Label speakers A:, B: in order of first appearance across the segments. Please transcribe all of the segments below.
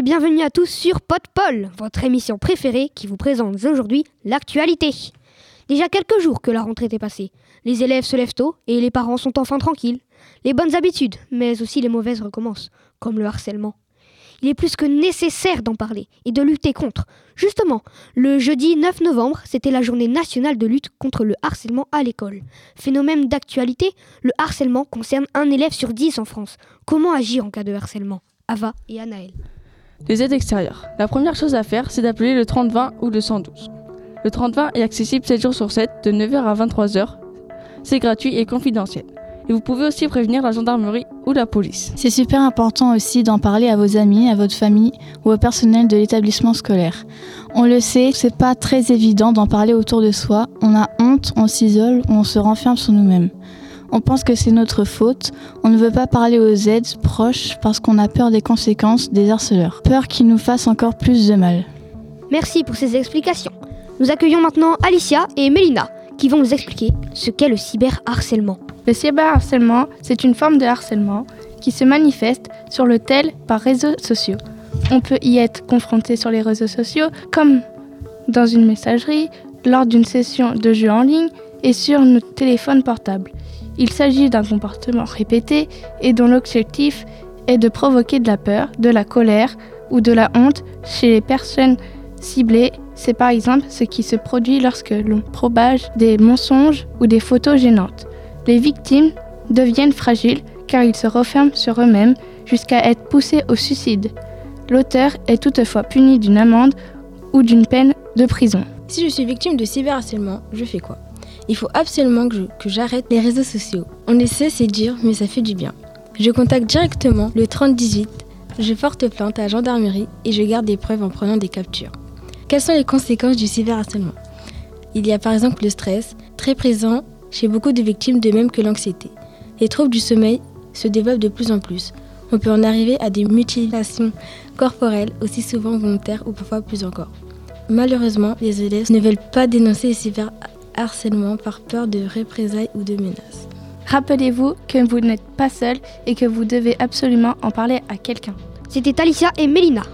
A: et bienvenue à tous sur Podpol, votre émission préférée qui vous présente aujourd'hui l'actualité. Déjà quelques jours que la rentrée est passée. Les élèves se lèvent tôt et les parents sont enfin tranquilles. Les bonnes habitudes, mais aussi les mauvaises recommencent, comme le harcèlement. Il est plus que nécessaire d'en parler et de lutter contre. Justement, le jeudi 9 novembre, c'était la journée nationale de lutte contre le harcèlement à l'école. Phénomène d'actualité, le harcèlement concerne 1 élève sur 10 en France. Comment agir en cas de harcèlement ? Ava et Anaël.
B: Les aides extérieures. La première chose à faire, c'est d'appeler le 3020 ou le 112. Le 3020 est accessible 7 jours sur 7, de 9h à 23h. C'est gratuit et confidentiel. Et vous pouvez aussi prévenir la gendarmerie ou la police.
C: C'est super important aussi d'en parler à vos amis, à votre famille ou au personnel de l'établissement scolaire. On le sait, c'est pas très évident d'en parler autour de soi. On a honte, on s'isole ou on se renferme sur nous-mêmes. On pense que c'est notre faute. On ne veut pas parler aux aides proches parce qu'on a peur des conséquences des harceleurs. Peur qu'ils nous fassent encore plus de mal.
A: Merci pour ces explications. Nous accueillons maintenant Alicia et Mélina qui vont nous expliquer ce qu'est le cyberharcèlement.
D: Le cyberharcèlement, c'est une forme de harcèlement qui se manifeste sur le tel par réseaux sociaux. On peut y être confronté sur les réseaux sociaux comme dans une messagerie, lors d'une session de jeu en ligne et sur notre téléphone portable. Il s'agit d'un comportement répété et dont l'objectif est de provoquer de la peur, de la colère ou de la honte chez les personnes ciblées. C'est par exemple ce qui se produit lorsque l'on propage des mensonges ou des photos gênantes. Les victimes deviennent fragiles car ils se referment sur eux-mêmes jusqu'à être poussés au suicide. L'auteur est toutefois puni d'une amende ou d'une peine de prison.
E: Si je suis victime de cyberharcèlement, je fais quoi ? Il faut absolument que j'arrête les réseaux sociaux. On le sait, c'est dur, mais ça fait du bien. Je contacte directement le 3018, je porte plainte à la gendarmerie et je garde des preuves en prenant des captures. Quelles sont les conséquences du cyberharcèlement ? Il y a par exemple le stress, très présent chez beaucoup de victimes, de même que l'anxiété. Les troubles du sommeil se développent de plus en plus. On peut en arriver à des mutilations corporelles, aussi souvent volontaires ou parfois plus encore. Malheureusement, les élèves ne veulent pas dénoncer le cyberharcèlement par peur de représailles ou de menaces.
D: Rappelez-vous que vous n'êtes pas seul et que vous devez absolument en parler à quelqu'un.
A: C'était Alicia et Mélina.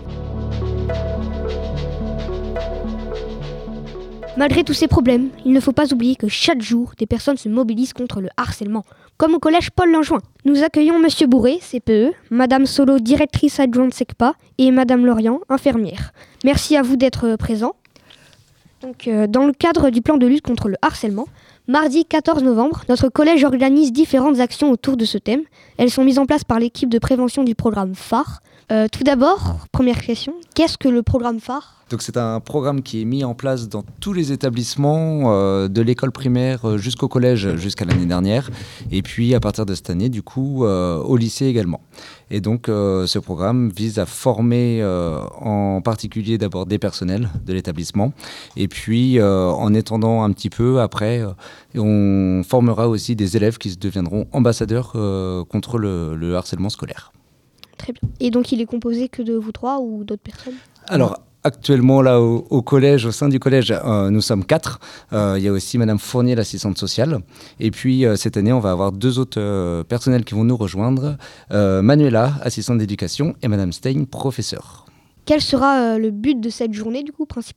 A: Malgré tous ces problèmes, il ne faut pas oublier que chaque jour, des personnes se mobilisent contre le harcèlement, comme au collège Paul Langevin. Nous accueillons Monsieur Bourré, CPE, Madame Solo, directrice adjointe SECPA, et Madame Lorient, infirmière. Merci à vous d'être présents. Donc, dans le cadre du plan de lutte contre le harcèlement, mardi 14 novembre, notre collège organise différentes actions autour de ce thème. Elles sont mises en place par l'équipe de prévention du programme phare. Tout d'abord, première question, qu'est-ce que le programme phare ?
F: Donc c'est un programme qui est mis en place dans tous les établissements, de l'école primaire jusqu'au collège, jusqu'à l'année dernière. Et puis à partir de cette année, du coup, au lycée également. Et donc ce programme vise à former en particulier d'abord des personnels de l'établissement. Et puis en étendant un petit peu, après, on formera aussi des élèves qui deviendront ambassadeurs contre le harcèlement scolaire.
A: Très bien. Et donc il est composé que de vous trois ou d'autres personnes ?
F: Alors, actuellement, là, au collège, au sein du collège, nous sommes 4. Il y a aussi Madame Fournier, l'assistante sociale. Et puis, cette année, on va avoir 2 autres personnels qui vont nous rejoindre. Manuela, assistante d'éducation, et Madame Stein, professeure.
A: Quel sera le but de cette journée, du coup, principalement ?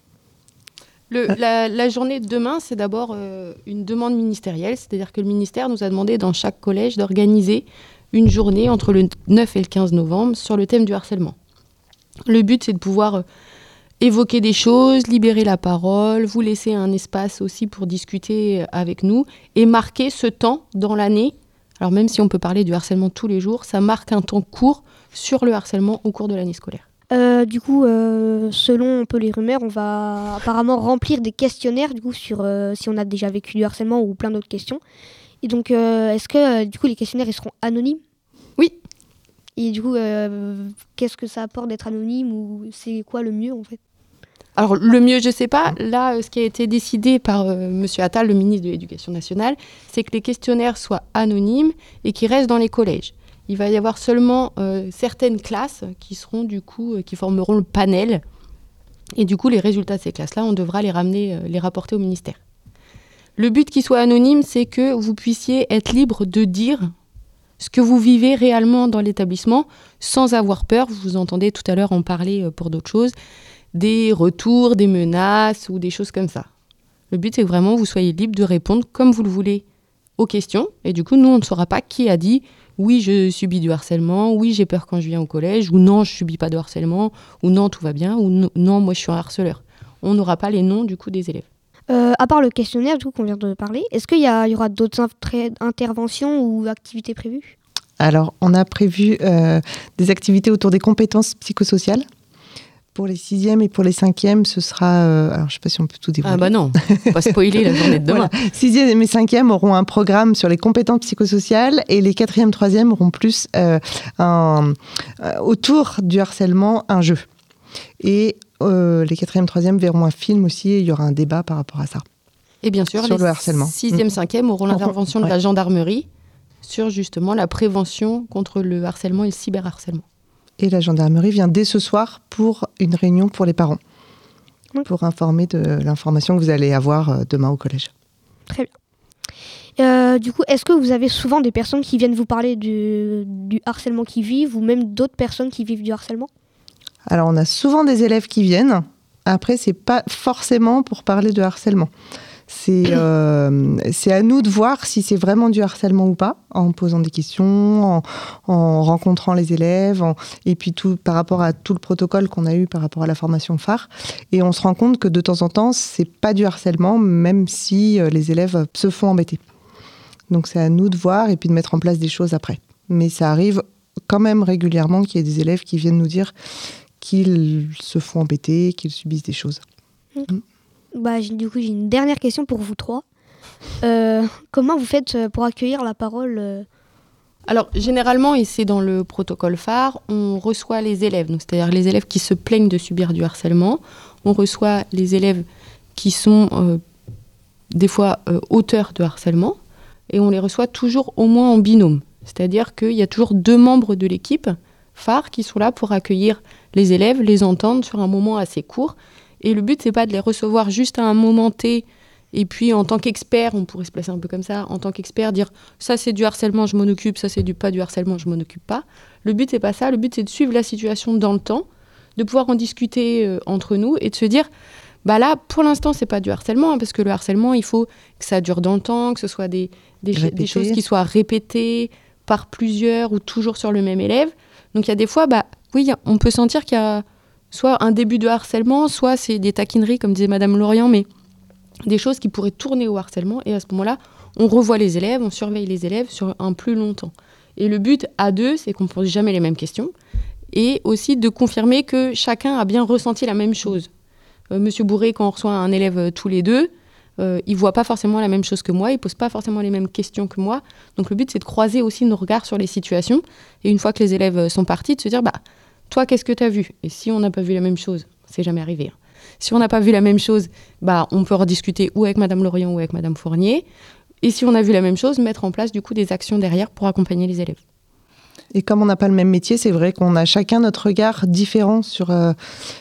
B: La journée de demain, c'est d'abord une demande ministérielle. C'est-à-dire que le ministère nous a demandé, dans chaque collège, d'organiser une journée entre le 9 et le 15 novembre sur le thème du harcèlement. Le but, c'est de pouvoir évoquer des choses, libérer la parole, vous laisser un espace aussi pour discuter avec nous et marquer ce temps dans l'année. Alors même si on peut parler du harcèlement tous les jours, ça marque un temps court sur le harcèlement au cours de l'année scolaire.
A: Du coup, selon un peu les rumeurs, on va apparemment remplir des questionnaires du coup, sur si on a déjà vécu du harcèlement ou plein d'autres questions. Et donc, est-ce que du coup, les questionnaires ils seront anonymes ?
B: Oui.
A: Et du coup, qu'est-ce que ça apporte d'être anonyme ou c'est quoi le mieux en fait ?
B: Alors le mieux, je ne sais pas. Là, ce qui a été décidé par M. Attal, le ministre de l'Éducation nationale, c'est que les questionnaires soient anonymes et qu'ils restent dans les collèges. Il va y avoir seulement certaines classes qui seront du coup, qui formeront le panel. Et du coup, les résultats de ces classes-là, on devra les ramener, les rapporter au ministère. Le but qu'il soit anonyme, c'est que vous puissiez être libre de dire ce que vous vivez réellement dans l'établissement sans avoir peur. Vous entendez tout à l'heure en parler pour d'autres choses, des retours, des menaces ou des choses comme ça. Le but, c'est que vraiment vous soyez libre de répondre comme vous le voulez aux questions. Et du coup, nous, on ne saura pas qui a dit « oui, je subis du harcèlement »,« oui, j'ai peur quand je viens au collège », ou « non, je ne subis pas de harcèlement », ou « non, tout va bien », ou « non, moi, je suis un harceleur ». On n'aura pas les noms, du coup, des élèves.
A: À part le questionnaire du coup, qu'on vient de parler, est-ce qu'il y aura d'autres interventions ou activités prévues ?
G: Alors, on a prévu des activités autour des compétences psychosociales. Pour les 6e et pour les 5e, ce sera... alors, je ne sais pas si on peut tout dévoiler.
B: Ah bah non, on va pas spoiler la journée de demain.
G: Voilà. 6e et 5e auront un programme sur les compétences psychosociales et les 4e, 3e auront plus autour du harcèlement, un jeu. Et les 4e, 3e verront un film aussi et il y aura un débat par rapport à ça.
B: Et bien sûr,
G: sur
B: les
G: le harcèlement.
B: 6e, 5e auront l'intervention de la gendarmerie sur justement la prévention contre le harcèlement et le cyberharcèlement.
G: Et la gendarmerie vient dès ce soir pour une réunion pour les parents, pour informer de l'information que vous allez avoir demain au collège.
A: Très bien. Du coup, est-ce que vous avez souvent des personnes qui viennent vous parler du harcèlement qu'ils vivent ou même d'autres personnes qui vivent du harcèlement ?
G: Alors, on a souvent des élèves qui viennent. Après, c'est pas forcément pour parler de harcèlement. C'est à nous de voir si c'est vraiment du harcèlement ou pas, en posant des questions, en rencontrant les élèves, et puis tout par rapport à tout le protocole qu'on a eu par rapport à la formation phare. Et on se rend compte que de temps en temps, c'est pas du harcèlement, même si les élèves se font embêter. Donc c'est à nous de voir et puis de mettre en place des choses après. Mais ça arrive quand même régulièrement qu'il y ait des élèves qui viennent nous dire qu'ils se font embêter, qu'ils subissent des choses.
A: Du coup, j'ai une dernière question pour vous trois. Comment vous faites pour accueillir la parole
B: Alors, généralement, et c'est dans le protocole phare, on reçoit les élèves, donc c'est-à-dire les élèves qui se plaignent de subir du harcèlement. On reçoit les élèves qui sont des fois auteurs de harcèlement, et on les reçoit toujours au moins en binôme. C'est-à-dire qu'il y a toujours 2 membres de l'équipe phare qui sont là pour accueillir les élèves, les entendre sur un moment assez court. Et le but, c'est pas de les recevoir juste à un moment T, et puis en tant qu'expert, on pourrait se placer un peu comme ça, en tant qu'expert, dire ça c'est du harcèlement, je m'en occupe, ça c'est pas du harcèlement, je m'en occupe pas. Le but, c'est pas ça, le but, c'est de suivre la situation dans le temps, de pouvoir en discuter entre nous et de se dire, bah là, pour l'instant, c'est pas du harcèlement, parce que le harcèlement, il faut que ça dure dans le temps, que ce soit des choses qui soient répétées par plusieurs ou toujours sur le même élève. Donc il y a des fois, oui, on peut sentir qu'il y a soit un début de harcèlement, soit c'est des taquineries, comme disait Madame Lorient, mais des choses qui pourraient tourner au harcèlement. Et à ce moment-là, on revoit les élèves, on surveille les élèves sur un plus long temps. Et le but, à 2, c'est qu'on ne pose jamais les mêmes questions. Et aussi de confirmer que chacun a bien ressenti la même chose. Monsieur Bourré, quand on reçoit un élève tous les 2, il ne voit pas forcément la même chose que moi, il ne pose pas forcément les mêmes questions que moi. Donc le but, c'est de croiser aussi nos regards sur les situations. Et une fois que les élèves sont partis, de se dire, toi, qu'est-ce que tu as vu ? Et si on n'a pas vu la même chose, c'est jamais arrivé. Si on n'a pas vu la même chose, on peut rediscuter ou avec Madame Lorient ou avec Madame Fournier. Et si on a vu la même chose, mettre en place du coup des actions derrière pour accompagner les élèves.
G: Et comme on n'a pas le même métier, c'est vrai qu'on a chacun notre regard différent sur la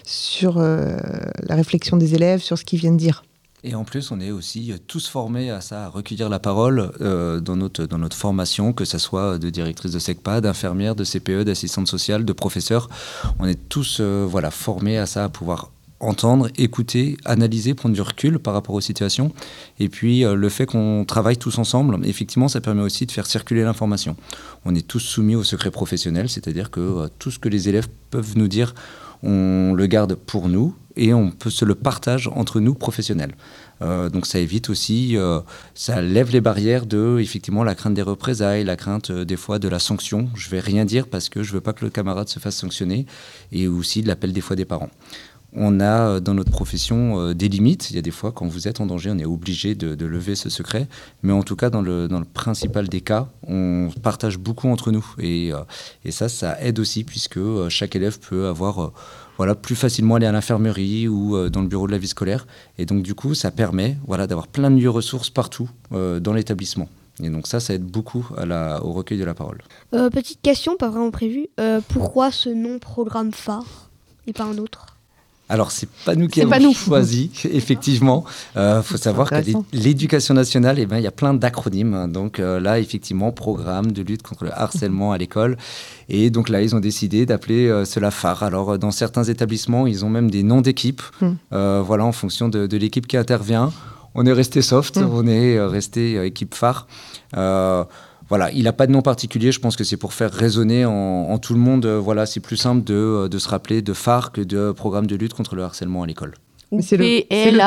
G: réflexion des élèves, sur ce qu'ils viennent dire.
F: Et en plus, on est aussi tous formés à ça, à recueillir la parole dans notre formation, que ce soit de directrice de SECPA, d'infirmière, de CPE, d'assistante sociale, de professeur. On est tous formés à ça, à pouvoir entendre, écouter, analyser, prendre du recul par rapport aux situations. Et puis, le fait qu'on travaille tous ensemble, effectivement, ça permet aussi de faire circuler l'information. On est tous soumis au secret professionnel, c'est-à-dire que tout ce que les élèves peuvent nous dire, on le garde pour nous et on peut se le partage entre nous professionnels. Donc ça évite aussi, ça lève les barrières de, effectivement, la crainte des représailles, la crainte des fois de la sanction. Je vais rien dire parce que je veux pas que le camarade se fasse sanctionner, et aussi de l'appel des fois des parents. On a dans notre profession des limites. Il y a des fois, quand vous êtes en danger, on est obligé de lever ce secret. Mais en tout cas, dans le principal des cas, on partage beaucoup entre nous. Et ça aide aussi, puisque chaque élève peut avoir plus facilement aller à l'infirmerie ou dans le bureau de la vie scolaire. Et donc, du coup, ça permet d'avoir plein de lieux ressources partout dans l'établissement. Et donc ça aide beaucoup au recueil de la parole.
A: Petite question, pas vraiment prévue. Pourquoi ce nom programme phare et pas un autre ?
F: Alors, c'est pas nous qui
B: C'est pas
F: avons
B: nous.
F: choisi, effectivement. Faut savoir que
G: intéressant.
F: l'éducation nationale, il y a plein d'acronymes. Donc là, effectivement, programme de lutte contre le harcèlement à l'école. Et donc là, ils ont décidé d'appeler cela phare. Alors, dans certains établissements, ils ont même des noms d'équipes. Voilà, en fonction de l'équipe qui intervient. On est resté soft, on est resté équipe phare. Voilà, il n'a pas de nom particulier, je pense que c'est pour faire résonner en tout le monde. Voilà, c'est plus simple de se rappeler de phare que de programme de lutte contre le harcèlement à l'école.
B: Ou
G: C'est le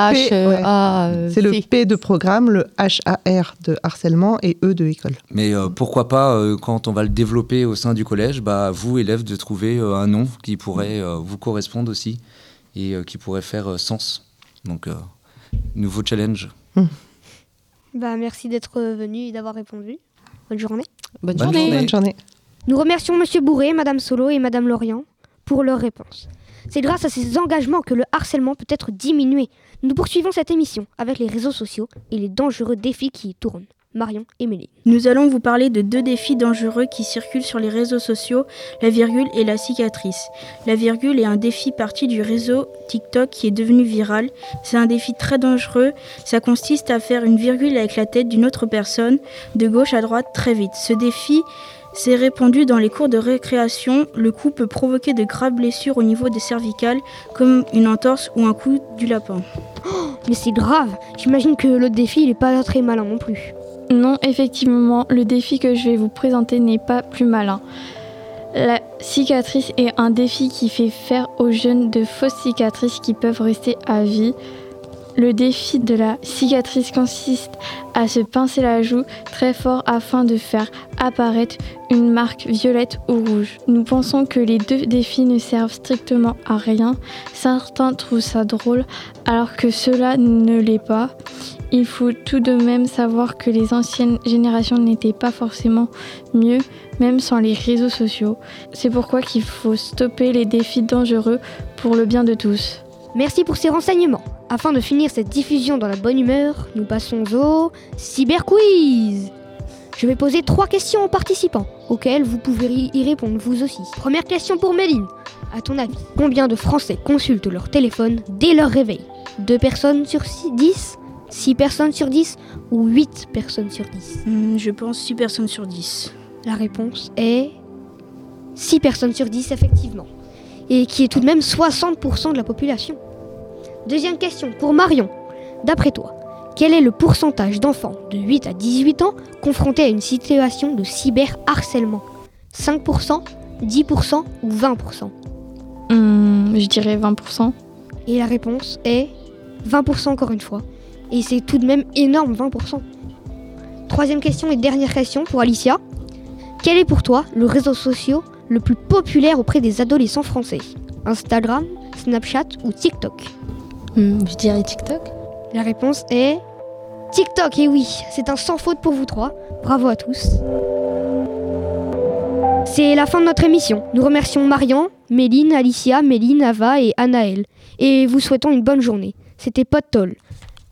B: PLHA.
G: C'est le P de programme, le HAR de harcèlement et E de école.
F: Mais pourquoi pas, quand on va le développer au sein du collège, vous, élèves, de trouver un nom qui pourrait vous correspondre aussi et qui pourrait faire sens. Donc, nouveau challenge.
A: Merci d'être venu et d'avoir répondu. Bonne journée.
B: Bonne
F: Bonne
B: journée.
F: journée.
G: Bonne journée.
A: Nous remercions Monsieur Bourré, Madame Solo et Madame Lorient pour leurs réponses. C'est grâce à ces engagements que le harcèlement peut être diminué. Nous poursuivons cette émission avec les réseaux sociaux et les dangereux défis qui y tournent. Marion et Méline.
H: Nous allons vous parler de 2 défis dangereux qui circulent sur les réseaux sociaux, la virgule et la cicatrice. La virgule est un défi parti du réseau TikTok qui est devenu viral. C'est un défi très dangereux. Ça consiste à faire une virgule avec la tête d'une autre personne, de gauche à droite très vite. Ce défi s'est répandu dans les cours de récréation. Le coup peut provoquer de graves blessures au niveau des cervicales, comme une entorse ou un coup du lapin.
A: Mais c'est grave. J'imagine que l'autre défi, il est pas très malin non plus.
C: Non, effectivement, le défi que je vais vous présenter n'est pas plus malin. La cicatrice est un défi qui fait faire aux jeunes de fausses cicatrices qui peuvent rester à vie. Le défi de la cicatrice consiste à se pincer la joue très fort afin de faire apparaître une marque violette ou rouge. Nous pensons que les 2 défis ne servent strictement à rien. Certains trouvent ça drôle alors que cela ne l'est pas. Il faut tout de même savoir que les anciennes générations n'étaient pas forcément mieux, même sans les réseaux sociaux. C'est pourquoi il faut stopper les défis dangereux pour le bien de tous.
A: Merci pour ces renseignements. Afin de finir cette diffusion dans la bonne humeur, nous passons au cyberquiz. Je vais poser 3 questions aux participants, auxquelles vous pouvez y répondre vous aussi. Première question pour Méline. À ton avis, combien de Français consultent leur téléphone dès leur réveil ? 2 personnes sur 10 ? 6 personnes sur 10 ou 8 personnes sur 10 ?
H: Je pense 6 personnes sur 10.
A: La réponse est 6 personnes sur 10, effectivement. Et qui est tout de même 60% de la population. Deuxième question pour Marion. D'après toi, quel est le pourcentage d'enfants de 8 à 18 ans confrontés à une situation de cyberharcèlement ? 5%, 10% ou 20% ?
C: Je dirais 20%.
A: Et la réponse est 20% encore une fois. Et c'est tout de même énorme, 20%. Troisième question et dernière question pour Alicia. Quel est pour toi le réseau social le plus populaire auprès des adolescents français ? Instagram, Snapchat ou TikTok ?
E: Je dirais TikTok.
A: La réponse est TikTok, et oui, c'est un sans faute pour vous 3. Bravo à tous. C'est la fin de notre émission. Nous remercions Marion, Méline, Alicia, Méline, Ava et Anaël. Et vous souhaitons une bonne journée. C'était Podtol.